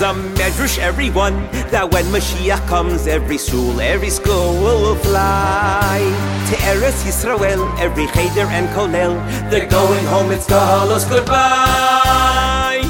a medrash, everyone, that when Mashiach comes, every shul, every school will fly to Eretz Yisrael, every cheder and kolel. They're going home, it's Kahalos goodbye.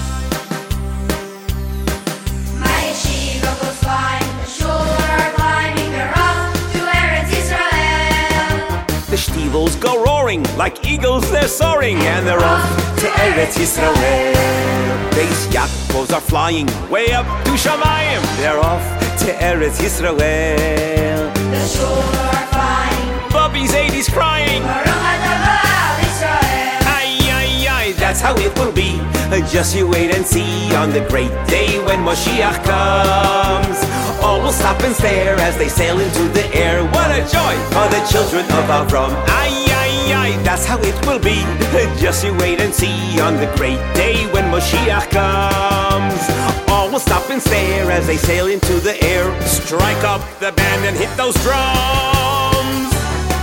My yeshiva goes flying, the shul are climbing, they're off to Eretz Yisrael. The shtivels go roaring, like eagles they're soaring, and they're off to Eretz Yisrael. Beis Yaakovs are flying way up to Shamayim. They're off to Eretz Yisrael. The shul are flying, Bubby's 80's crying. Baruch Adonai Yisrael. Ay, ay, ay, that's how it will be. Just you wait and see on the great day when Moshiach comes. All will stop and stare as they sail into the air. What a joy for the children of Avram. Ay, ay, ay, that's how it will be. Just you wait and see on the great day when Moshiach comes. All will stop and stare as they sail into the air. Strike up the band and hit those drums.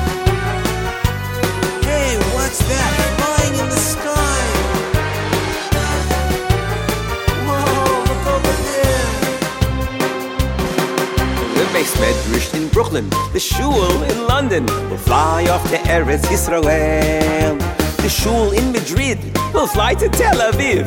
Hey, what's that flying in the sky? Whoa, look over there. The Beis Medrash in Brooklyn, the shul in London will fly off to Eretz Yisrael. The shul in Madrid will fly to Tel Aviv.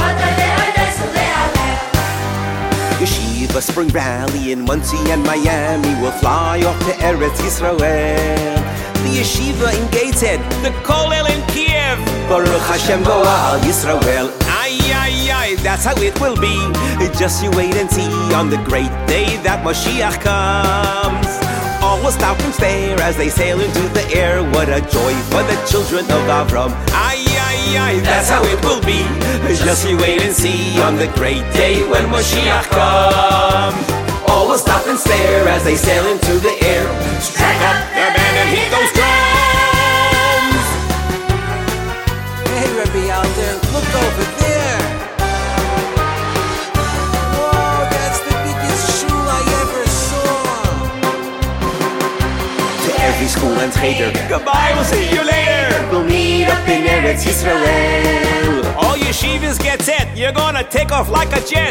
Yeshiva Spring Valley in Muncie and Miami will fly off to Eretz Yisrael. The Yeshiva in Gateshead, the Kollel in Kiev, Baruch Hashem Goal Yisrael. Ay, ay, ay, that's how it will be. Just you wait and see on the great day that Moshiach comes. All will stop and stare as they sail into the air. What a joy for the children of Avram. Ay, ay, ay, that's how it will be. Just you wait and see on the great day when Moshiach comes. All will stop and stare as they sail into the air. Strike up the band and hit those drums. Hey, Rebbe out there, look over there. Whoa, that's the biggest shul I ever saw. To every school and cheder, goodbye, we'll see you later. We'll meet up in Eretz Yisrael. All yeshivas get set, you're gonna take off like a jet.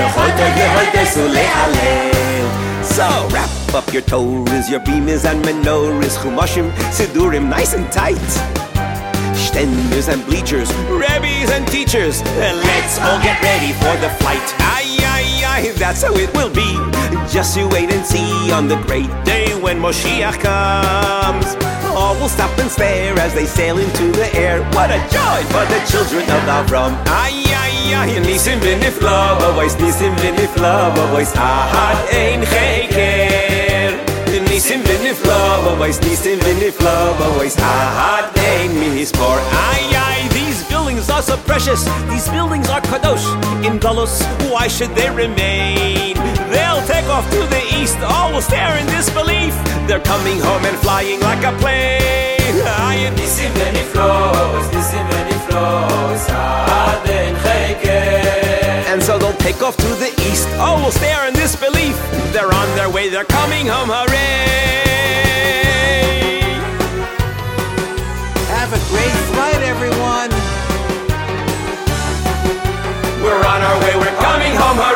So wrap up your Torahs, your beamers and menorahs, chumashim, sidurim, nice and tight. Stenders and bleachers, rabbis and teachers, and let's all get ready for the flight. Ay, ay, ay, that's how it will be. Just you wait and see on the great day when Moshiach comes. All will stop and stare as they sail into the air. What a joy for the children of Avram. Ay, ay, ay, nisim v'niflo, boys, nisim v'niflo, boys, ahad ein cheker. Nisim v'niflo, boys, nisim v'niflo, boys, ahad ein mispor. Ay, ay, these buildings are so precious. These buildings are kadosh. In Galus, why should they remain? They'll take off to the east. All will stare in disbelief. They're coming home and flying like a plane. Ay, nisim v'niflo, nisim v'niflo, ahad ein cheker. And so they'll take off to the east. All will stare in disbelief. They're on their way. They're coming home. Hooray! Have a great flight, everyone. We're on our way, we're coming home, hooray!